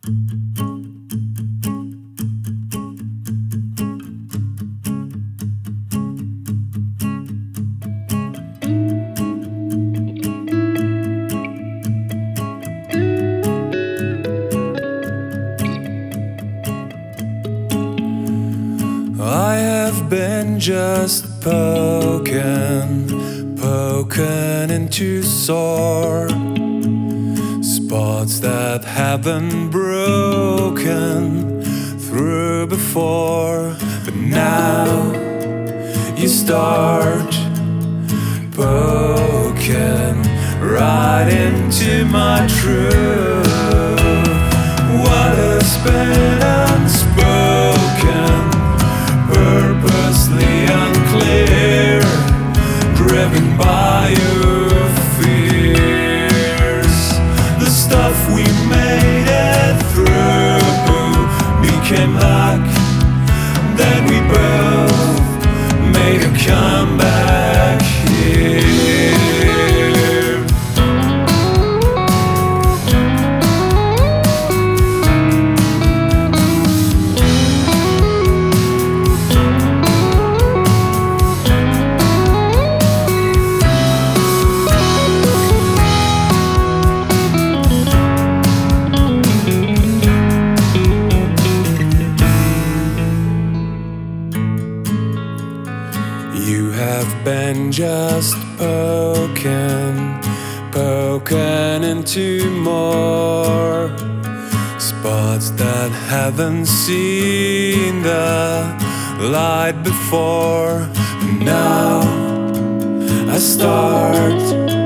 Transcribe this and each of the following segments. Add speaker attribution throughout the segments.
Speaker 1: I have been just poking into sore spots that haven't broken through before. But now you start poking right into my truth. What has been unspoken, purposely unclear, driven by your fears. The stuff we made it through became luck. Then we both made a comeback here. You have been just poking into more spots that haven't seen the light before. Now I start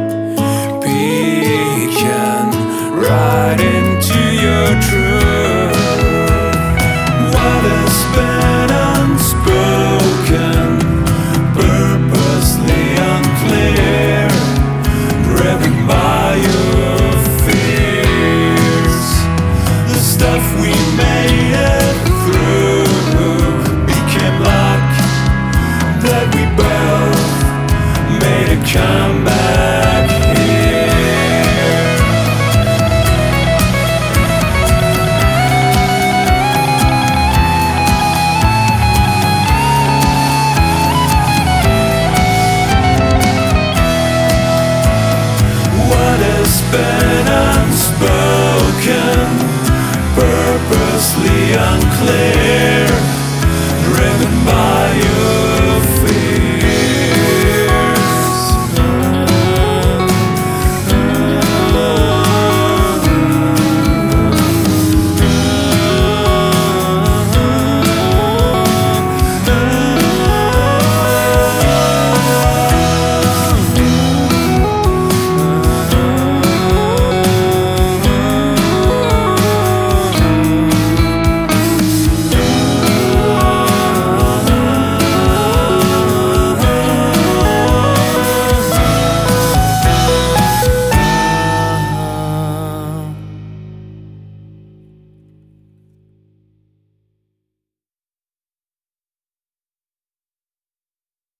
Speaker 1: peeking right into your truth. What has been unspoken, purposely unclear, driven by your fears. The stuff we made it through became luck. That we both made a comeback here. Been unspoken, purposely unclear,